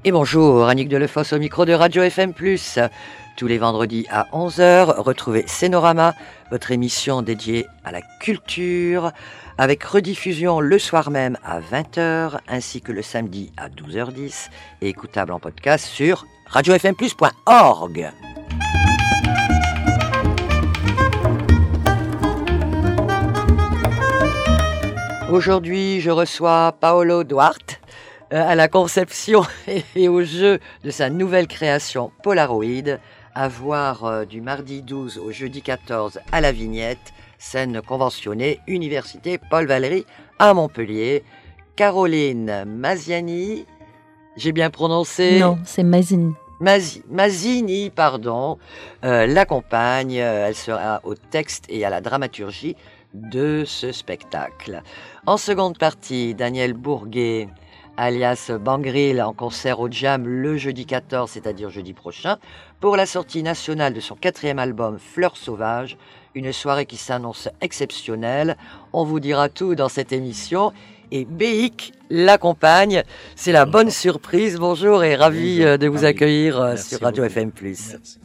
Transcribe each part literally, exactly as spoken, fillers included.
Et bonjour, Annick Delefosse au micro de Radio F M plus. Tous les vendredis à onze heures, retrouvez Scénorama, votre émission dédiée à la culture, avec rediffusion le soir même à vingt heures, ainsi que le samedi à douze heures dix, et écoutable en podcast sur radio f m plus point org. Aujourd'hui, je reçois Paolo Duarte à la conception et au jeu de sa nouvelle création Polaroid, à voir du mardi douze au jeudi quatorze à la Vignette, scène conventionnée, Université Paul Valéry à Montpellier. Caroline Maziani, j'ai bien prononcé? Non, c'est Mazini. Mazi, Mazini, pardon, euh, l'accompagne. Elle sera au texte et à la dramaturgie de ce spectacle. En seconde partie, Daniel Bourguet, alias Bangril, en concert au Jam le jeudi quatorze, c'est-à-dire jeudi prochain, pour la sortie nationale de son quatrième album Fleurs sauvages, une soirée qui s'annonce exceptionnelle. On vous dira tout dans cette émission. Et Béic l'accompagne. C'est la bonne surprise. Bonjour et ravi Bonjour. de vous ravi. accueillir Merci sur Radio beaucoup. F M plus. Merci.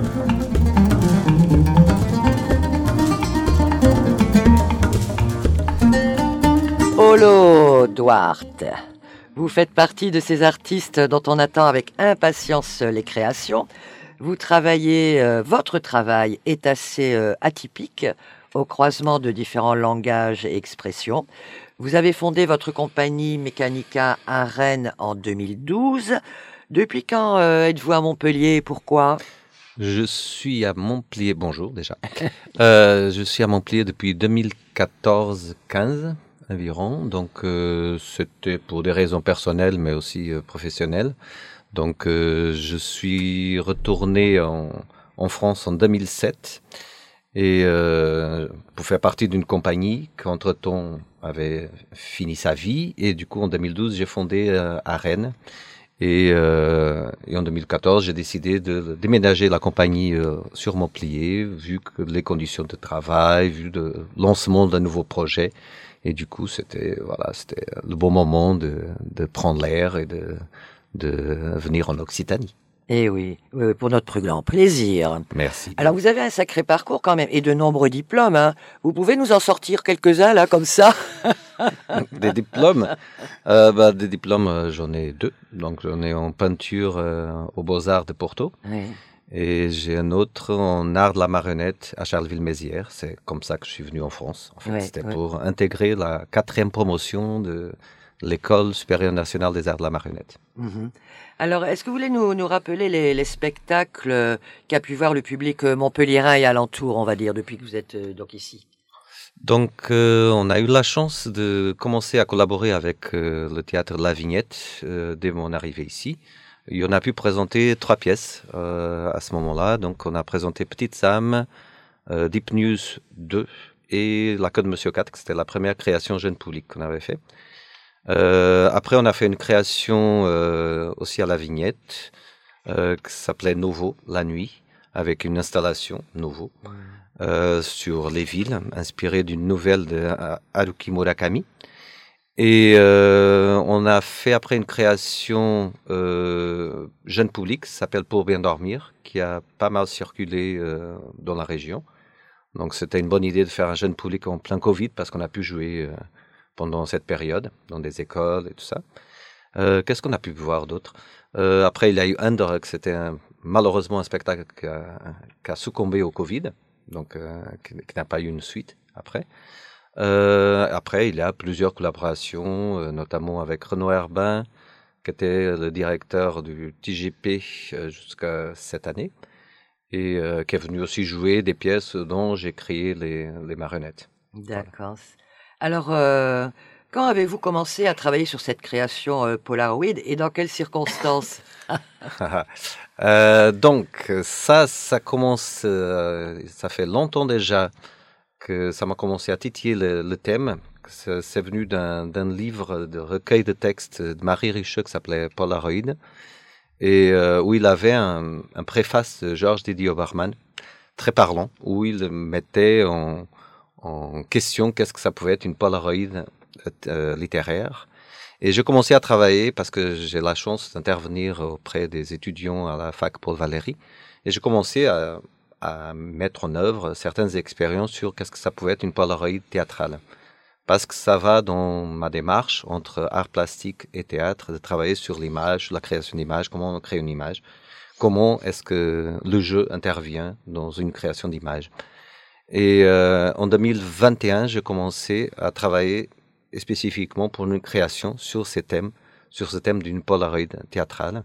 Paolo Duarte, vous faites partie de ces artistes dont on attend avec impatience les créations. Vous travaillez, euh, votre travail est assez euh, atypique, au croisement de différents langages et expressions. Vous avez fondé votre compagnie Mechanica à Rennes en deux mille douze. Depuis quand euh, êtes-vous à Montpellier? Pourquoi? Je suis à Montpellier, bonjour déjà. euh, je suis à Montpellier depuis deux mille quatorze quinze environ, donc euh, c'était pour des raisons personnelles mais aussi euh, professionnelles. Donc euh, je suis retourné en, en France en deux mille sept et euh, pour faire partie d'une compagnie qui entre-temps avait fini sa vie, et du coup en deux mille douze j'ai fondé euh, à Rennes, et, euh, et en deux mille quatorze j'ai décidé de déménager la compagnie euh, sur Montpellier, vu que les conditions de travail, vu le lancement d'un nouveau projet. Et du coup, c'était voilà, c'était le bon moment de, de prendre l'air et de, de venir en Occitanie. Eh oui, oui, pour notre plus grand plaisir. Merci. Alors, vous avez un sacré parcours quand même, et de nombreux diplômes. Hein. Vous pouvez nous en sortir quelques-uns, là, comme ça? Des diplômes euh, bah, Des diplômes, j'en ai deux. Donc, j'en ai en peinture euh, aux Beaux-Arts de Porto. Oui. Et j'ai un autre en art de la marionnette à Charleville-Mézières. C'est comme ça que je suis venu en France. En fait, ouais, c'était ouais. pour intégrer la quatrième promotion de l'École supérieure nationale des arts de la marionnette. Mmh. Alors, est-ce que vous voulez nous, nous rappeler les, les spectacles qu'a pu voir le public montpelliérain et alentour, on va dire, depuis que vous êtes euh, donc ici? Donc, euh, on a eu la chance de commencer à collaborer avec euh, le théâtre de la Vignette euh, dès mon arrivée ici. Et on a pu présenter trois pièces euh, à ce moment-là. Donc, on a présenté Petite Sam, euh, Deep News deux et La Queue de Monsieur quatre, que c'était la première création jeune public qu'on avait fait. Euh, après, on a fait une création euh, aussi à la Vignette euh, qui s'appelait Novo, la nuit, avec une installation Novo mmh. euh, sur les villes, inspirée d'une nouvelle de Haruki Murakami. Et euh, on a fait après une création euh, jeune public, qui s'appelle Pour bien dormir, qui a pas mal circulé euh, dans la région. Donc c'était une bonne idée de faire un jeune public en plein Covid, parce qu'on a pu jouer euh, pendant cette période, dans des écoles et tout ça. Euh, qu'est-ce qu'on a pu voir d'autre? euh, Après, il y a eu Under, que c'était un, malheureusement un spectacle qui a, qui a succombé au Covid, donc euh, qui, qui n'a pas eu une suite après. Euh, après, il y a plusieurs collaborations, euh, notamment avec Renaud Herbin, qui était le directeur du T G P euh, jusqu'à cette année, et euh, qui est venu aussi jouer des pièces dont j'ai créé les, les marionnettes. D'accord. Voilà. Alors, euh, quand avez-vous commencé à travailler sur cette création euh, Polaroid, et dans quelles circonstances? euh, Donc, ça, ça commence, euh, ça fait longtemps déjà que ça m'a commencé à titiller le, le thème. C'est, c'est venu d'un, d'un livre de recueil de textes de Marie Richeux qui s'appelait Polaroid, et euh, où il avait un, un préface de Georges Didier Obermann, très parlant, où il mettait en, en question qu'est-ce que ça pouvait être une Polaroid euh, littéraire. Et je commençais à travailler parce que j'ai la chance d'intervenir auprès des étudiants à la fac Paul Valéry. Et je commençais à, à mettre en œuvre certaines expériences sur qu'est-ce que ça pouvait être une Polaroid théâtrale. Parce que ça va dans ma démarche entre art plastique et théâtre, de travailler sur l'image, la création d'image, comment on crée une image, comment est-ce que le jeu intervient dans une création d'image. Et euh, en deux mille vingt et un, j'ai commencé à travailler spécifiquement pour une création sur ces thèmes, sur ce thème d'une Polaroid théâtrale.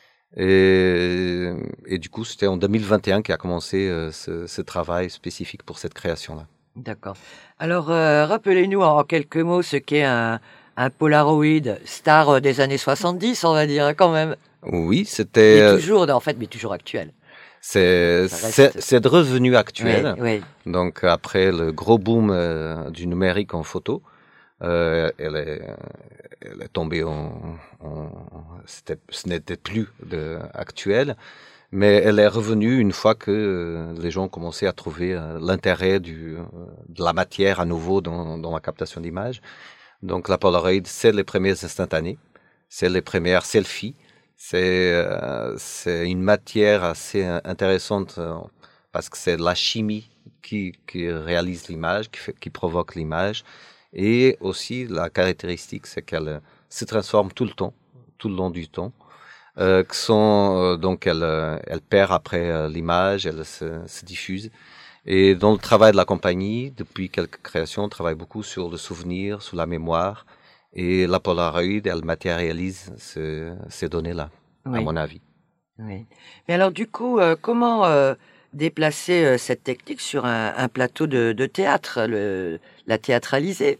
Et, et du coup, c'était en deux mille vingt et un qu'a commencé euh, ce, ce travail spécifique pour cette création-là. D'accord. Alors, euh, rappelez-nous en quelques mots ce qu'est un, un Polaroid star des années soixante-dix, on va dire, quand même. Oui, c'était... Mais toujours, en fait, mais toujours actuel. C'est, reste... c'est de revenu actuel. Oui, oui. Donc, après le gros boom euh, du numérique en photo, euh, elle, est, elle est tombée en... en c'était, ce n'était plus de, actuel. Mais elle est revenue une fois que euh, les gens ont commencé à trouver euh, l'intérêt du, euh, de la matière à nouveau dans, dans la captation d'images. Donc la Polaroid, c'est les premiers instantanés, c'est les premières selfies, c'est, euh, c'est une matière assez intéressante euh, parce que c'est la chimie qui, qui réalise l'image, qui, fait, qui provoque l'image. Et aussi la caractéristique, c'est qu'elle se transforme tout le temps, tout le long du temps. Euh, qui sont euh, donc elle, euh, elle perd après euh, l'image, elle se, se diffuse. Et dans le travail de la compagnie, depuis quelques créations, on travaille beaucoup sur le souvenir, sur la mémoire. Et la Polaroid, elle matérialise ce, ces données-là, oui. À mon avis. Oui. Mais alors du coup, euh, comment euh, déplacer euh, cette technique sur un, un plateau de, de théâtre, le, la théâtraliser?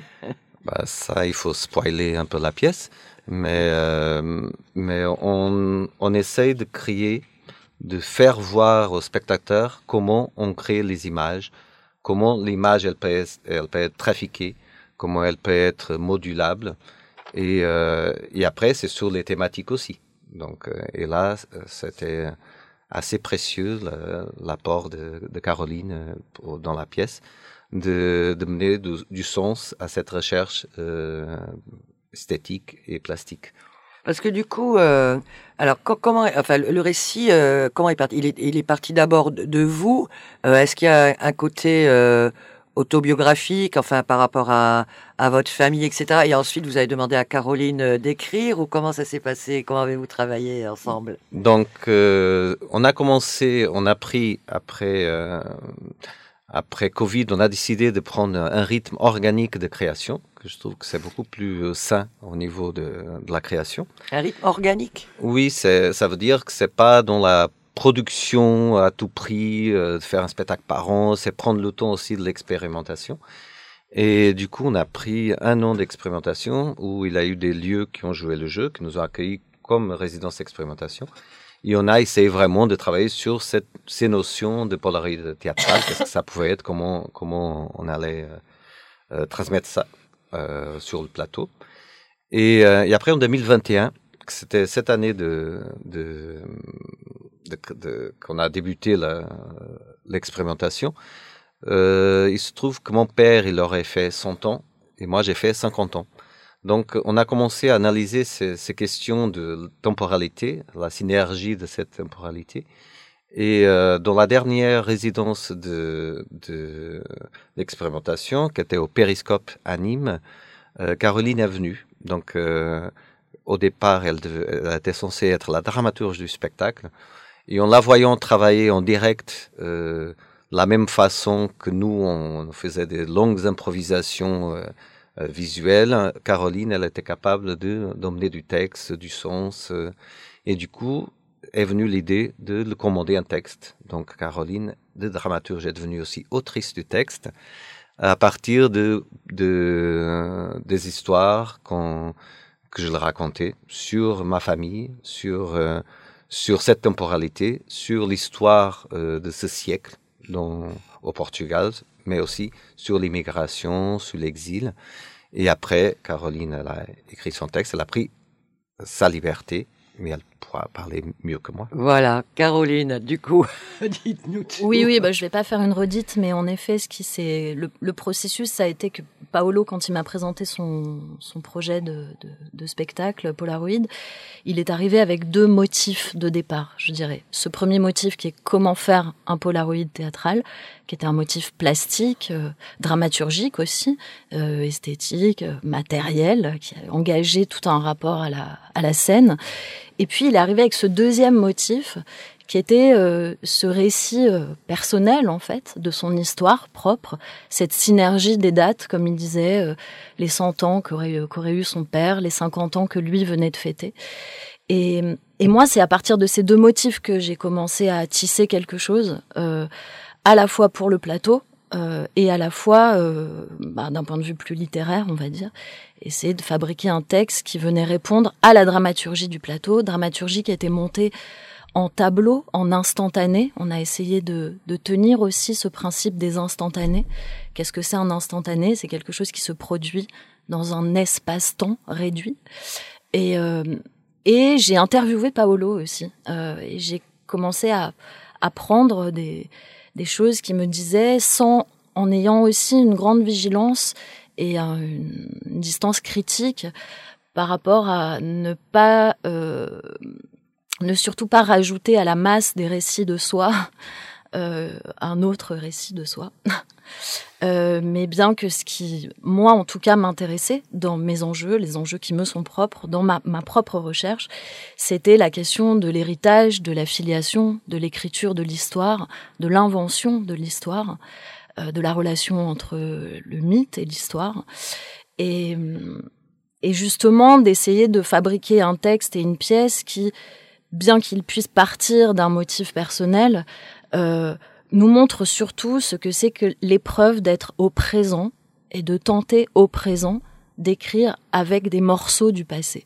Bah, ça, il faut spoiler un peu la pièce. Mais, euh, mais on, on essaye de créer, de faire voir aux spectateurs comment on crée les images, comment l'image elle peut être, elle peut être trafiquée, comment elle peut être modulable. Et, euh, et après, c'est sur les thématiques aussi. Donc, euh, et là, c'était assez précieux l'apport de, de Caroline pour, dans la pièce, de, de mener du, du sens à cette recherche euh, esthétique et plastique. Parce que du coup, euh, alors comment, enfin le récit, euh, comment est parti? Il est, il est parti d'abord de, de vous. Euh, est-ce qu'il y a un côté euh, autobiographique, enfin par rapport à, à votre famille, et cetera. Et ensuite, vous avez demandé à Caroline d'écrire, ou comment ça s'est passé? Comment avez-vous travaillé ensemble? Donc, euh, on a commencé, on a pris après. Euh, Après Covid, on a décidé de prendre un rythme organique de création, que je trouve que c'est beaucoup plus sain au niveau de, de la création. Un rythme organique? Oui, c'est, ça veut dire que c'est pas dans la production à tout prix, euh, de faire un spectacle par an, c'est prendre le temps aussi de l'expérimentation. Et du coup, on a pris un an d'expérimentation où il y a eu des lieux qui ont joué le jeu, qui nous ont accueillis comme résidence d'expérimentation. Et on a essayé vraiment de travailler sur cette, ces notions de Polaroid théâtrale, qu'est-ce que ça pouvait être, comment, comment on allait euh, euh, transmettre ça euh, sur le plateau. Et, euh, et après, en deux mille vingt et un, c'était cette année de, de, de, de, qu'on a débuté la, l'expérimentation, euh, il se trouve que mon père, il aurait fait cent ans et moi, j'ai fait cinquante ans. Donc, on a commencé à analyser ces, ces questions de temporalité, la synergie de cette temporalité. Et euh, dans la dernière résidence de, de l'expérimentation, qui était au Périscope à Nîmes, euh, Caroline est venue. Donc, euh, au départ, elle, devait, elle était censée être la dramaturge du spectacle. Et en la voyant travailler en direct, euh, la même façon que nous, on faisait des longues improvisations euh, Euh, visuelle, Caroline, elle était capable de d'emmener du texte, du sens, euh, et du coup est venue l'idée de le commander un texte. Donc Caroline, de dramaturge, est devenue aussi autrice du texte à partir de, de des histoires qu'on, que je le racontais sur ma famille, sur euh, sur cette temporalité, sur l'histoire euh, de ce siècle dont, au Portugal, mais aussi sur l'immigration, sur l'exil. Et après, Caroline, elle a écrit son texte, elle a pris sa liberté, mais elle pourra parler mieux que moi. Voilà, Caroline, du coup, dites-nous tout. Oui, oui, bah, je vais pas faire une redite, mais en effet, ce qui c'est le, le processus, ça a été que Paolo, quand il m'a présenté son, son projet de, de, de spectacle Polaroid, il est arrivé avec deux motifs de départ, je dirais. Ce premier motif qui est comment faire un Polaroid théâtral, qui était un motif plastique, euh, dramaturgique aussi, euh, esthétique, euh, matériel, qui a engagé tout un rapport à la, à la scène. Et puis, il est arrivé avec ce deuxième motif, qui était euh, ce récit euh, personnel, en fait, de son histoire propre, cette synergie des dates, comme il disait, euh, les cent ans qu'aurait, qu'aurait eu son père, les cinquante ans que lui venait de fêter. Et, et moi, c'est à partir de ces deux motifs que j'ai commencé à tisser quelque chose, euh, à la fois pour le plateau, euh, et à la fois, euh, bah, d'un point de vue plus littéraire, on va dire, essayer de fabriquer un texte qui venait répondre à la dramaturgie du plateau, dramaturgie qui a été montée en tableau, en instantané. On a essayé de, de tenir aussi ce principe des instantanés. Qu'est-ce que c'est un instantané ? C'est quelque chose qui se produit dans un espace-temps réduit. Et, euh, et j'ai interviewé Paolo aussi. Euh, et j'ai commencé à apprendre des, des choses qui me disaient, sans, en ayant aussi une grande vigilance et une, une distance critique par rapport à ne pas... Euh, ne surtout pas rajouter à la masse des récits de soi euh, un autre récit de soi. euh, mais bien que ce qui, moi en tout cas, m'intéressait dans mes enjeux, les enjeux qui me sont propres, dans ma, ma propre recherche, c'était la question de l'héritage, de la filiation, de l'écriture de l'histoire, de l'invention de l'histoire, euh, de la relation entre le mythe et l'histoire. Et, et justement, d'essayer de fabriquer un texte et une pièce qui, bien qu'il puisse partir d'un motif personnel, euh, nous montre surtout ce que c'est que l'épreuve d'être au présent et de tenter au présent d'écrire avec des morceaux du passé.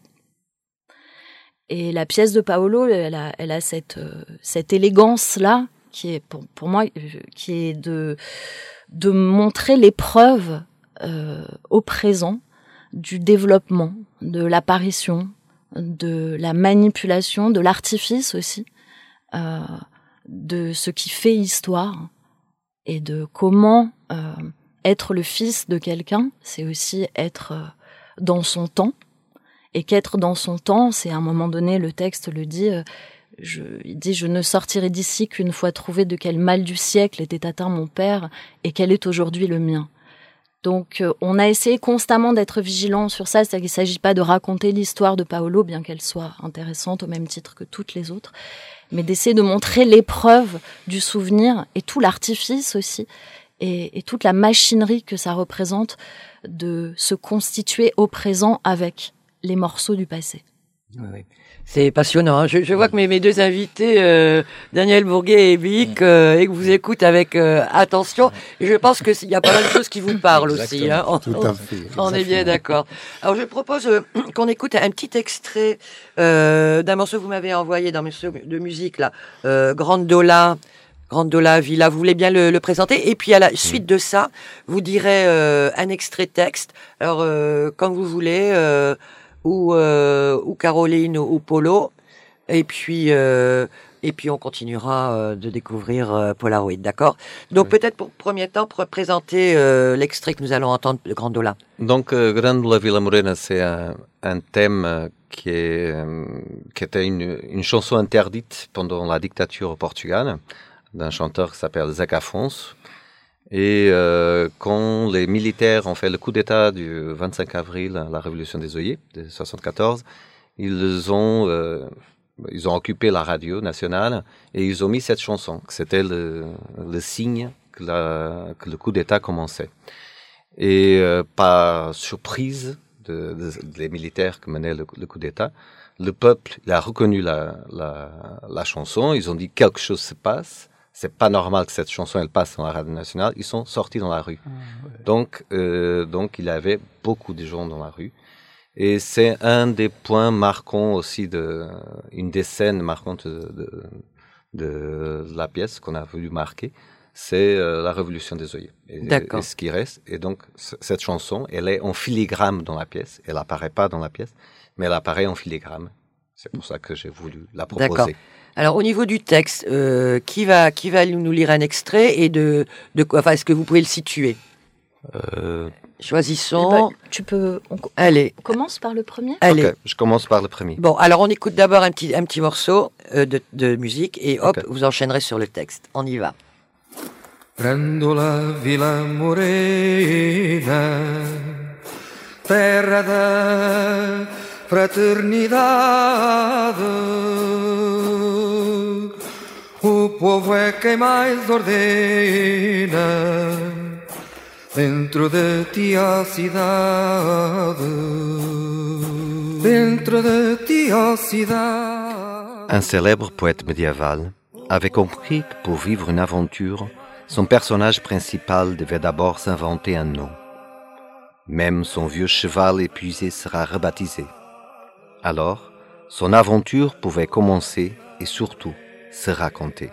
Et la pièce de Paolo, elle a, elle a cette, euh, cette élégance-là, qui est pour, pour moi, qui est de, de montrer l'épreuve euh, au présent du développement, de l'apparition, de la manipulation, de l'artifice aussi, euh, de ce qui fait histoire et de comment euh, être le fils de quelqu'un, c'est aussi être euh, dans son temps, et qu'être dans son temps, c'est à un moment donné, le texte le dit, euh, je, il dit « Je ne sortirai d'ici qu'une fois trouvé de quel mal du siècle était atteint mon père et quel est aujourd'hui le mien ». Donc, euh, on a essayé constamment d'être vigilant sur ça. C'est-à-dire qu'il ne s'agit pas de raconter l'histoire de Paolo, bien qu'elle soit intéressante au même titre que toutes les autres, mais d'essayer de montrer l'épreuve du souvenir et tout l'artifice aussi, et, et toute la machinerie que ça représente de se constituer au présent avec les morceaux du passé. Oui, oui. C'est passionnant. Hein. Je, je vois que mes, mes deux invités, euh, Daniel Bourguet et Bic, euh, et que vous écoutent avec euh, attention. Et je pense que il y a pas mal de choses qui vous parlent aussi. Hein. On, Tout à fait. on est bien d'accord. Alors je propose euh, qu'on écoute un petit extrait euh, d'un morceau que vous m'avez envoyé dans mes de musique là, euh, Grandola. Grandola Villa, vous voulez bien le, le présenter? Et puis à la suite de ça, vous direz euh, un extrait texte. Alors euh, quand vous voulez. Euh, ou euh, ou Caroline ou, ou Polo, et puis euh, et puis on continuera euh, de découvrir euh, Polaroid, d'accord? Donc oui. Peut-être pour premier temps pour présenter euh, l'extrait que nous allons entendre de Grandola. Donc euh, Grandola Villa Morena, c'est un, un thème qui est euh, qui était une, une chanson interdite pendant la dictature au Portugal d'un chanteur qui s'appelle Zeca Afonso. Et euh, quand les militaires ont fait le coup d'État du vingt-cinq avril, la révolution des œillets de soixante-quatorze, ils ont euh, ils ont occupé la radio nationale et ils ont mis cette chanson. C'était le, le signe que, la, que le coup d'État commençait. Et euh, par surprise de, de, des militaires qui menaient le, le coup d'État, le peuple il a reconnu la, la, la chanson. Ils ont dit quelque chose se passe. C'est pas normal que cette chanson elle passe dans la radio nationale. Ils sont sortis dans la rue. Ah, ouais. Donc, euh, donc il y avait beaucoup de gens dans la rue. Et c'est un des points marquants aussi de, une des scènes marquantes de, de, de la pièce qu'on a voulu marquer. C'est euh, la révolution des œillets. Et, D'accord. Et ce qui reste. Et donc, c- cette chanson, elle est en filigrane dans la pièce. Elle apparaît pas dans la pièce, mais elle apparaît en filigrane. C'est pour ça que j'ai voulu la proposer. D'accord. Alors, au niveau du texte, euh, qui va qui va nous lire un extrait et de de quoi? Enfin, est-ce que vous pouvez le situer? Euh, Choisissons. Eh ben, tu peux. On, Allez. on commence par le premier. Allez. Ok, je commence par le premier. Bon, alors on écoute d'abord un petit un petit morceau euh, de de musique et hop, Ok. vous enchaînerez sur le texte. On y va. Prendo la Villa Morena, terra da fraternidade. O povo é quem mais ordena dentro de ti a cidade, dentro de ti a cidade. Un célèbre poète médiéval avait compris que pour vivre une aventure, son personnage principal devait d'abord s'inventer un nom. Même son vieux cheval épuisé sera rebaptisé. Alors, son aventure pouvait commencer et surtout se raconter.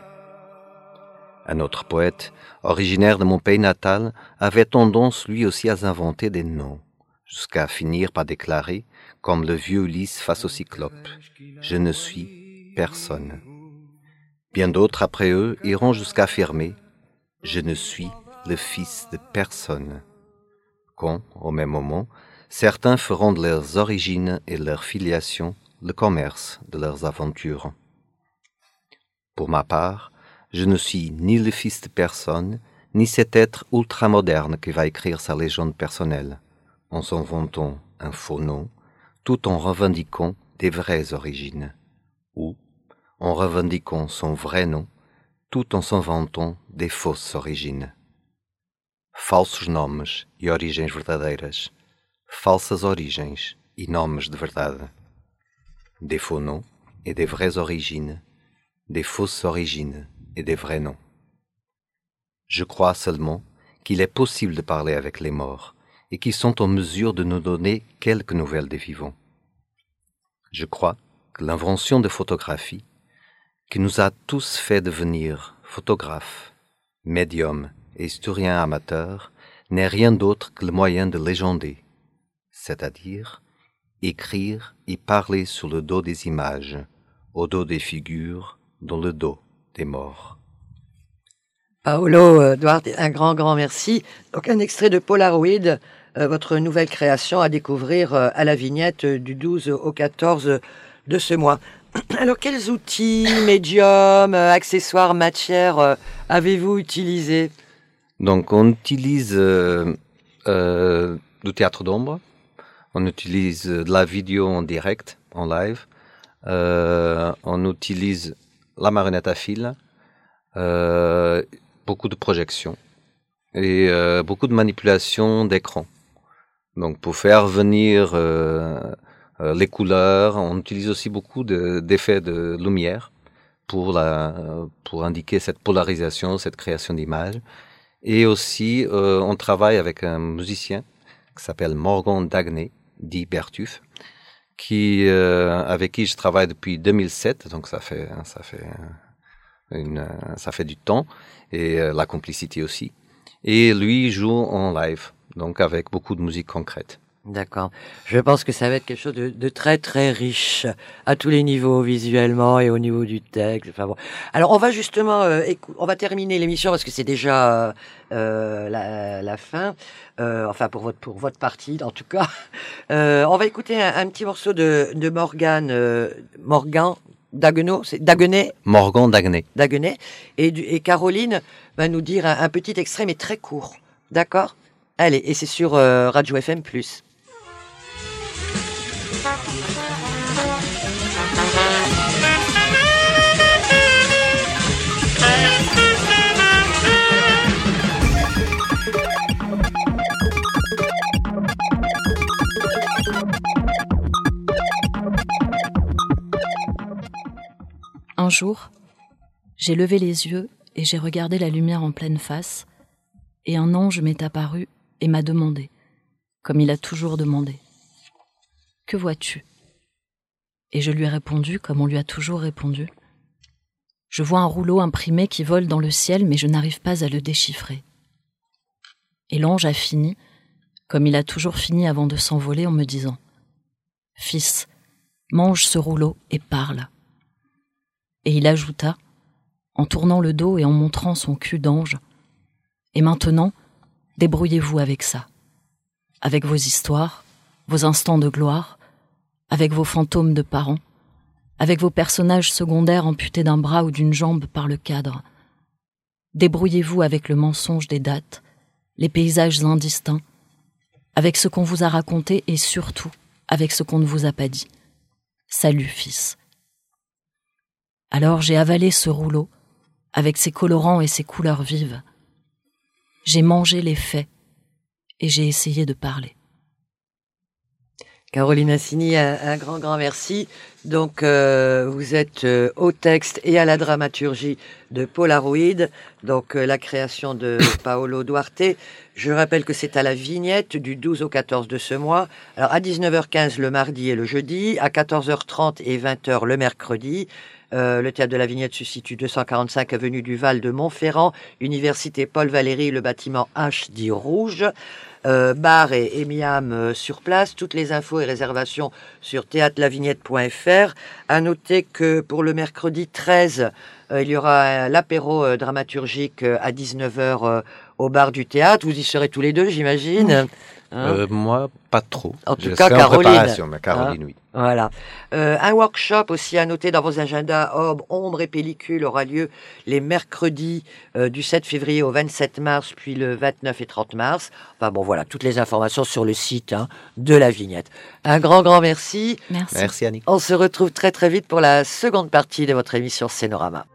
Un autre poète, originaire de mon pays natal, avait tendance lui aussi à inventer des noms, jusqu'à finir par déclarer, comme le vieux Ulysse face au cyclope, « Je ne suis personne ». Bien d'autres après eux iront jusqu'à affirmer « Je ne suis le fils de personne ». Quand, au même moment, certains feront de leurs origines et de leur filiation le commerce de leurs aventures. Pour ma part, je ne suis ni le fils de personne, ni cet être ultramoderne qui va écrire sa légende personnelle, en s'en vantant un faux nom, tout en revendiquant des vraies origines, ou en revendiquant son vrai nom, tout en s'en vantant des fausses origines. Falsos nomes e origens verdadeiras, falsas origens e nomes de verdade. Des faux noms et des vraies origines, des fausses origines et des vrais noms. Je crois seulement qu'il est possible de parler avec les morts et qu'ils sont en mesure de nous donner quelques nouvelles des vivants. Je crois que l'invention de photographie, qui nous a tous fait devenir photographes, médiums et historiens amateurs, n'est rien d'autre que le moyen de légender, c'est-à-dire écrire et parler sur le dos des images, au dos des figures, dans le dos des morts. Paolo euh, Duarte, un grand, grand merci. Donc, un extrait de Polaroid, euh, votre nouvelle création à découvrir euh, à la Vignette euh, du douze au quatorze de ce mois. Alors, quels outils, médiums, euh, accessoires, matières euh, avez-vous utilisés? Donc, on utilise euh, euh, du théâtre d'ombre, on utilise de la vidéo en direct, en live, euh, on utilise la marionnette à fil, euh, beaucoup de projections et euh, beaucoup de manipulation d'écran. Donc, pour faire venir euh, euh, les couleurs, on utilise aussi beaucoup de, d'effets de lumière pour, la, pour indiquer cette polarisation, cette création d'images. Et aussi, euh, on travaille avec un musicien qui s'appelle Morgan Dagné, dit Bertuf, qui, euh, avec qui je travaille depuis deux mille sept, donc ça fait, ça fait, une, ça fait du temps, et euh, la complicité aussi. Et lui joue en live, donc avec beaucoup de musique concrète. D'accord. Je pense que ça va être quelque chose de, de très très riche à tous les niveaux, visuellement et au niveau du texte. Enfin bon. Alors on va justement, euh, écou- on va terminer l'émission parce que c'est déjà euh, euh, la, la fin. Euh, enfin pour votre pour votre partie en tout cas. Euh, on va écouter un, un petit morceau de de Morgan euh, Morgan Daguenot, c'est Daguenet. Morgan Dagné. Daguenet et, du, et Caroline va nous dire un, un petit extrait mais très court. D'accord? Allez, et c'est sur euh, Radio F M plus. Un jour, j'ai levé les yeux et j'ai regardé la lumière en pleine face, et un ange m'est apparu et m'a demandé, comme il a toujours demandé, « Que vois-tu » Et je lui ai répondu comme on lui a toujours répondu. Je vois un rouleau imprimé qui vole dans le ciel, mais je n'arrive pas à le déchiffrer. Et l'ange a fini, comme il a toujours fini avant de s'envoler, en me disant « Fils, mange ce rouleau et parle. Et il ajouta, en tournant le dos et en montrant son cul d'ange, et maintenant, débrouillez-vous avec ça, avec vos histoires, vos instants de gloire, avec vos fantômes de parents, avec vos personnages secondaires amputés d'un bras ou d'une jambe par le cadre. Débrouillez-vous avec le mensonge des dates, les paysages indistincts, avec ce qu'on vous a raconté et surtout avec ce qu'on ne vous a pas dit. Salut, fils. Alors j'ai avalé ce rouleau, avec ses colorants et ses couleurs vives. J'ai mangé les faits et j'ai essayé de parler. Caroline Assini, un, un grand, grand merci. Donc, euh, vous êtes euh, au texte et à la dramaturgie de Polaroid, donc euh, la création de Paolo Duarte. Je rappelle que c'est à la Vignette du douze au quatorze de ce mois. Alors, à dix-neuf heures quinze le mardi et le jeudi, à quatorze heures trente et vingt heures le mercredi. Euh, le théâtre de la Vignette se situe deux cent quarante-cinq avenue du Val de Montferrand, Université Paul Valéry, le bâtiment H dit rouge. Euh, bar et, et miam euh, sur place. Toutes les infos et réservations sur théâtre la vignette point f r. À noter que pour le mercredi treize, euh, il y aura euh, l'apéro euh, dramaturgique euh, à dix-neuf heures euh, au bar du théâtre. Vous y serez tous les deux, j'imagine. Mmh. Hein euh, moi, pas trop. En tout Je cas, serai Caroline. En préparation, mais Caroline, hein oui. Voilà. Euh, un workshop aussi à noter dans vos agendas, Ombre, ombre et pellicule, aura lieu les mercredis euh, du sept février au vingt-sept mars, puis le vingt-neuf et trente mars. Enfin bon, voilà, toutes les informations sur le site hein, de la Vignette. Un grand, grand merci. Merci. Merci, Annie. On se retrouve très, très vite pour la seconde partie de votre émission Scénorama.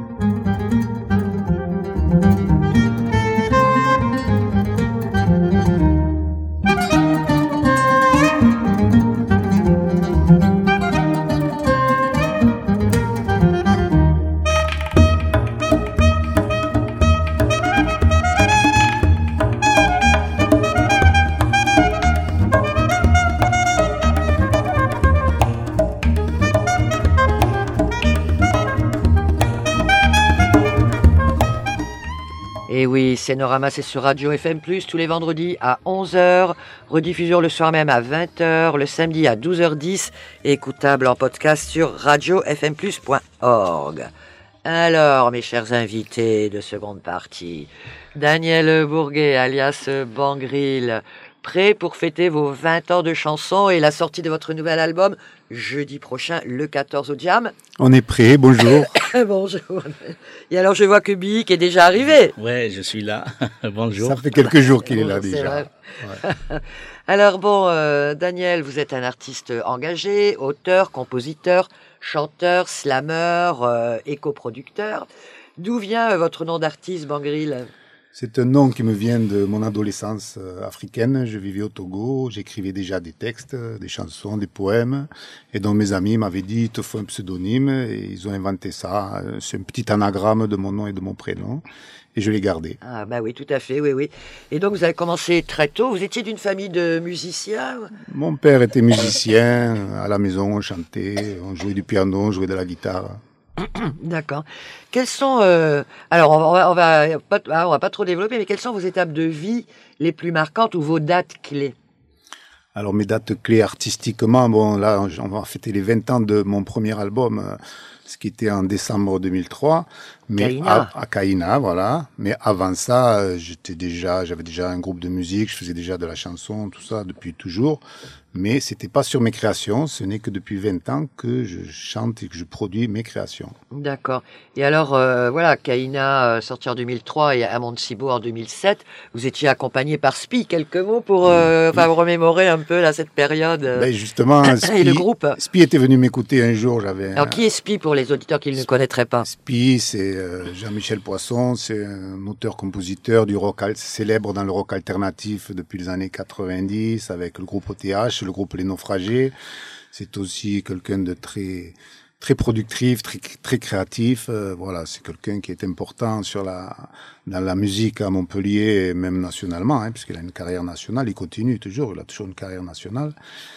Et oui, Scénorama, c'est sur Radio F M plus, tous les vendredis à onze heures, rediffusion le soir même à vingt heures, le samedi à douze heures dix, et écoutable en podcast sur radio f m plus point org. Alors, mes chers invités de seconde partie, Daniel Bourguet, alias Bangril, prêt pour fêter vos vingt ans de chansons et la sortie de votre nouvel album jeudi prochain, le quatorze au Diam. On est prêt, bonjour. Bonjour. Et alors, je vois que Bic est déjà arrivé. Ouais, je suis là. Bonjour. Ça fait quelques jours qu'il est là C'est déjà. vrai. Ouais. Alors bon, euh, Daniel, vous êtes un artiste engagé, auteur, compositeur, chanteur, slameur, euh, éco-producteur. D'où vient euh, votre nom d'artiste, Bangril ? C'est un nom qui me vient de mon adolescence euh, africaine. Je vivais au Togo, j'écrivais déjà des textes, des chansons, des poèmes. Et donc mes amis m'avaient dit, il te faut un pseudonyme. Et ils ont inventé ça. C'est un petit anagramme de mon nom et de mon prénom. Et je l'ai gardé. Ah bah oui, tout à fait, oui, oui. Et donc vous avez commencé très tôt. Vous étiez d'une famille de musiciens ? Mon père était musicien. À la maison, on chantait, on jouait du piano, on jouait de la guitare. D'accord. Quels sont euh, alors on va on va pas on va pas trop développer, mais quelles sont vos étapes de vie les plus marquantes ou vos dates clés? Alors mes dates clés artistiquement, bon là on va fêter les vingt ans de mon premier album, ce qui était en décembre deux mille trois, mais Kaina. à, à Kaina, voilà. Mais avant ça, j'étais déjà, j'avais déjà un groupe de musique, je faisais déjà de la chanson, tout ça depuis toujours. Mais c'était pas sur mes créations, ce n'est que depuis vingt ans que je chante et que je produis mes créations. D'accord. Et alors, euh, voilà, Kaina euh, sorti en deux mille trois et Amontzibo en deux mille sept. Vous étiez accompagné par Spi. Quelques mots pour euh, enfin, vous remémorer un peu là, cette période euh, Ben justement, Spi, et le groupe. Spi était venu m'écouter un jour. J'avais. Alors, qui est Spi pour les auditeurs qui ne le connaîtraient pas? Spi, c'est euh, Jean-Michel Poisson, c'est un auteur-compositeur du rock al- célèbre dans le rock alternatif depuis les années quatre-vingt-dix avec le groupe O T H. Le groupe Les Naufragés. C'est aussi quelqu'un de très très productif, très très créatif. Euh, voilà, c'est quelqu'un qui est important sur la dans la musique à Montpellier et même nationalement, hein, puisqu'il a une carrière nationale. Il continue toujours, il a toujours une carrière nationale.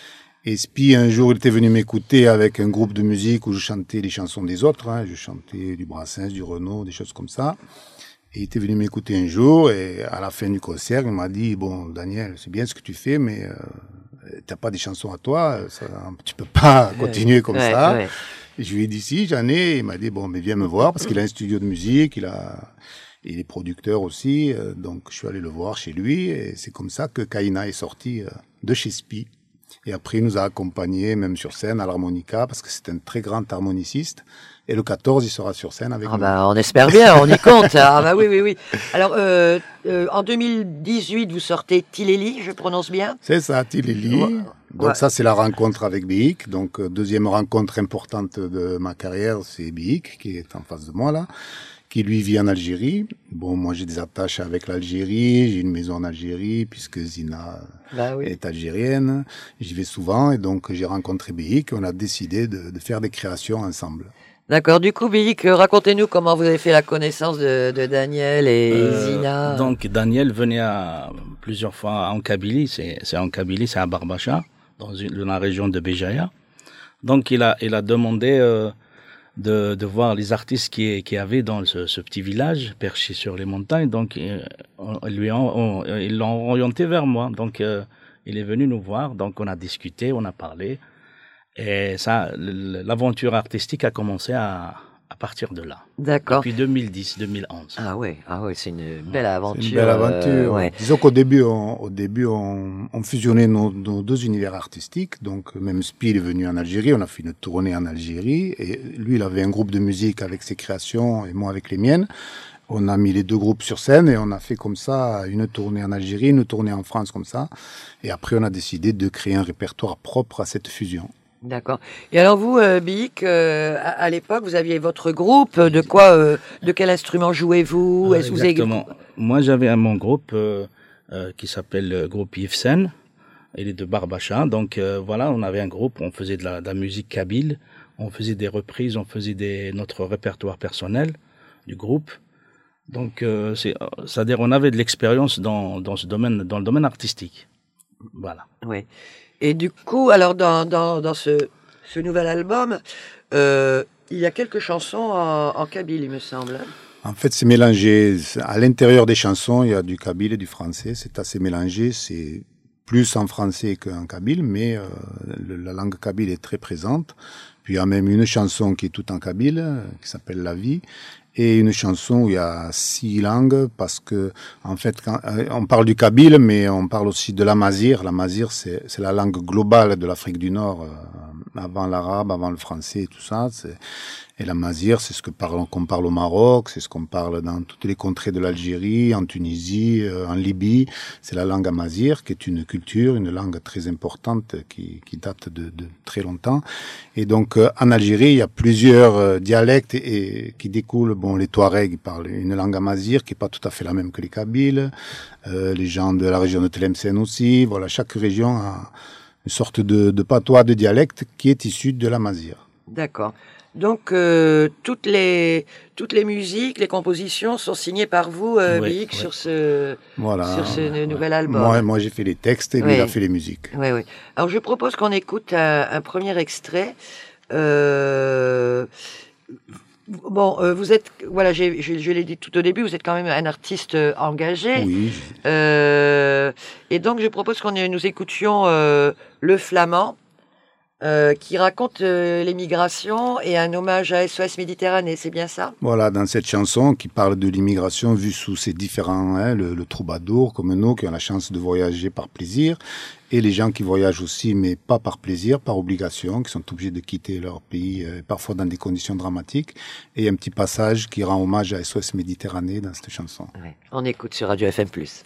Et Spi, un jour, il était venu m'écouter avec un groupe de musique où je chantais les chansons des autres. Hein. Je chantais du Brassens, du Renaud, des choses comme ça. Et il était venu m'écouter un jour et à la fin du concert, il m'a dit « Bon, Daniel, c'est bien ce que tu fais, mais euh, t'as pas des chansons à toi, ça, tu peux pas continuer comme ouais, ça. Ouais. Et je lui ai dit si, j'en ai. Il m'a dit bon, mais viens me voir parce qu'il a un studio de musique, il a, il est producteur aussi. Euh, donc je suis allé le voir chez lui et c'est comme ça que Kaina est sorti euh, de chez Spi. Et après, il nous a accompagnés, même sur scène, à l'harmonica, parce que c'est un très grand harmoniciste. Et le quatorze, il sera sur scène avec ah nous. Bah, on espère bien, on y compte. Ah bah oui, oui, oui. Alors, euh, euh, en deux mille dix-huit, vous sortez Tileli, je prononce bien? C'est ça, Tileli. Ouais. Donc Ouais. ça, c'est la rencontre avec Biik. Donc, euh, deuxième rencontre importante de ma carrière, c'est Biik, qui est en face de moi, là, qui lui vit en Algérie. Bon, moi, j'ai des attaches avec l'Algérie. J'ai une maison en Algérie, puisque Zina Bah oui. est algérienne. J'y vais souvent. Et donc, j'ai rencontré Biik. On a décidé de, de faire des créations ensemble. D'accord. Du coup, Biik, racontez-nous comment vous avez fait la connaissance de, de Daniel et Euh, Zina. Donc Daniel venait à, plusieurs fois en Kabylie, c'est, c'est en Kabylie, c'est à Barbacha, dans, une, dans la région de Béjaïa. Donc il a, il a demandé euh, de, de voir les artistes qui, qui avaient dans ce, ce petit village perché sur les montagnes. Donc euh, on, lui on, on, ils l'ont orienté vers moi. Donc euh, il est venu nous voir. Donc on a discuté, on a parlé. Et ça, l'aventure artistique a commencé à, à partir de là. D'accord. Depuis deux mille dix, deux mille onze. Ah ouais, ah ouais, c'est une belle aventure. C'est une belle aventure. euh, ouais. Disons qu'au début, on, au début, on, on fusionnait nos, nos deux univers artistiques. Donc, même Spi est venu en Algérie. On a fait une tournée en Algérie. Et lui, il avait un groupe de musique avec ses créations et moi avec les miennes. On a mis les deux groupes sur scène et on a fait comme ça une tournée en Algérie, une tournée en France comme ça. Et après, on a décidé de créer un répertoire propre à cette fusion. D'accord. Et alors vous, euh, Biik, euh, à, à l'époque, vous aviez votre groupe. De quoi, euh, de quel instrument jouez-vous? Euh, Est-ce que vous exactement. avez... Moi, j'avais un mon groupe euh, euh, qui s'appelle le groupe Yves-Sen. Il est de Barbacha. Donc euh, voilà, on avait un groupe. On faisait de la, de la musique kabyle. On faisait des reprises. On faisait des, notre répertoire personnel du groupe. Donc, euh, c'est, c'est-à-dire, on avait de l'expérience dans, dans ce domaine, dans le domaine artistique. Voilà. Oui. Et du coup, alors dans, dans, dans ce, ce nouvel album, euh, il y a quelques chansons en, en kabyle, il me semble. En fait, c'est mélangé. À l'intérieur des chansons, il y a du kabyle et du français. C'est assez mélangé. C'est plus en français qu'en kabyle, mais euh, le, la langue kabyle est très présente. Puis il y a même une chanson qui est toute en kabyle, qui s'appelle La Vie. Et une chanson où il y a six langues, parce que, en fait, quand, on parle du kabyle, mais on parle aussi de l'amazigh. L'amazigh, c'est, c'est la langue globale de l'Afrique du Nord, euh, avant l'arabe, avant le français et tout ça. C'est, et l'amazigh, c'est ce que parle, qu'on parle au Maroc, c'est ce qu'on parle dans toutes les contrées de l'Algérie, en Tunisie, euh, en Libye. C'est la langue amazigh, qui est une culture, une langue très importante, qui, qui date de, de très longtemps. Et donc, euh, en Algérie, il y a plusieurs euh, dialectes et, et qui découlent. Bon, les Touaregs parlent une langue amazigh qui est pas tout à fait la même que les Kabyles. Euh, les gens de la région de Tlemcen aussi. Voilà, chaque région a une sorte de, de patois, de dialecte qui est issu de l'amazigh. D'accord. Donc, euh, toutes les toutes les musiques, les compositions sont signées par vous, euh, Oui, Biik, oui. sur ce Voilà. sur ce n- nouvel album. Moi, moi, j'ai fait les textes et lui, Oui. il a fait les musiques. Oui, oui. Alors, je propose qu'on écoute un, un premier extrait. Euh, bon, euh, vous êtes, voilà, j'ai, je, je l'ai dit tout au début, vous êtes quand même un artiste euh, engagé. Oui. Euh, et donc, je propose qu'on nous écoutions euh, Le Flamand, euh, qui raconte euh, l'émigration et un hommage à S O S Méditerranée, c'est bien ça? Voilà, dans cette chanson qui parle de l'immigration vue sous ses différents, hein, le, le troubadour comme nous qui ont la chance de voyager par plaisir, et les gens qui voyagent aussi, mais pas par plaisir, par obligation, qui sont obligés de quitter leur pays, euh, parfois dans des conditions dramatiques. Et il y a un petit passage qui rend hommage à S O S Méditerranée dans cette chanson. Ouais. On écoute sur Radio F M plus.